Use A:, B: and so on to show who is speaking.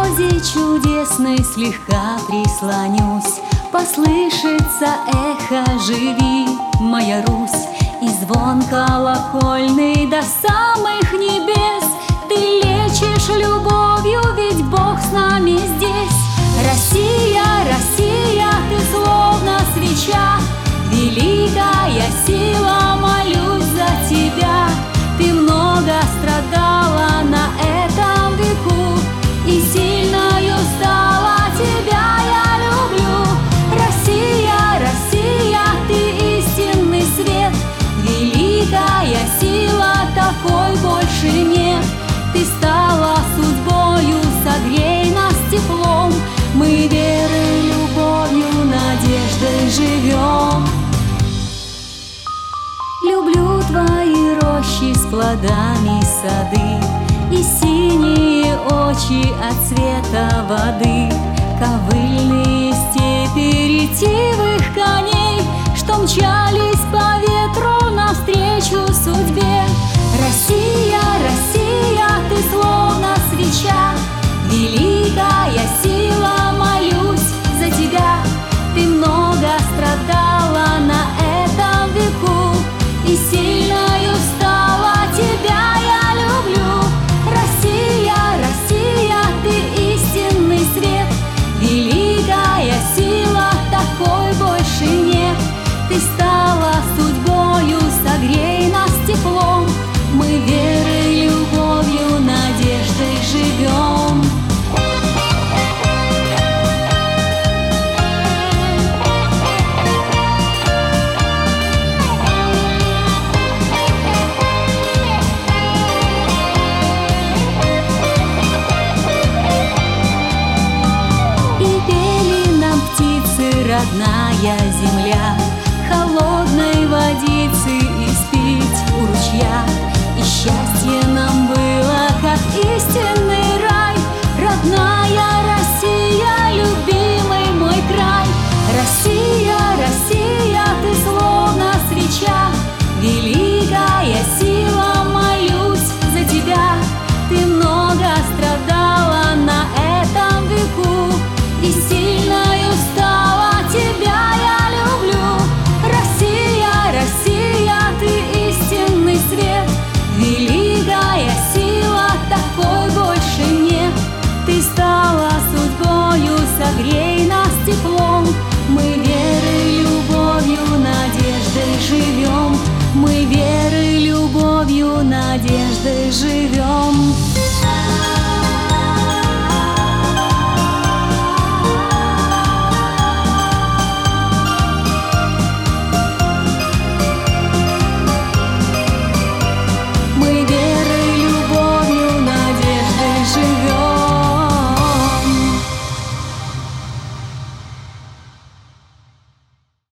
A: березе чудесной слегка прислонюсь, послышится эхо: живи, моя Русь. И звон колокольный до самых небес. Ты лечишь любовью, ведь Бог с нами здесь. Россия, Россия, ты словно свеча, великая сила, молюсь за тебя. Ты много страдала на этом веку, и сильною стала, тебя я люблю. Россия, Россия, ты истинный свет, великая сила, такой больше нет. Ты стала судьбою, согрей нас теплом, мы верой, любовью, надеждой живем. Люблю твои рощи с плодами сады и синие очи от цвета воды, ковыльные степи ретивых коней, что мчались по ветру навстречу судьбе. Россия, Россия, ты словно свеча, великая сила, молюсь за тебя. Ты много страдала на этом веку, и сильною стала, тебя я люблю. Россия, Россия, ты истинный свет, великая сила, такой больше нет. Ты стала судьбою, согрей нас теплом, мы верой, любовью, надеждой живем. И пели нам птицы, родная земля.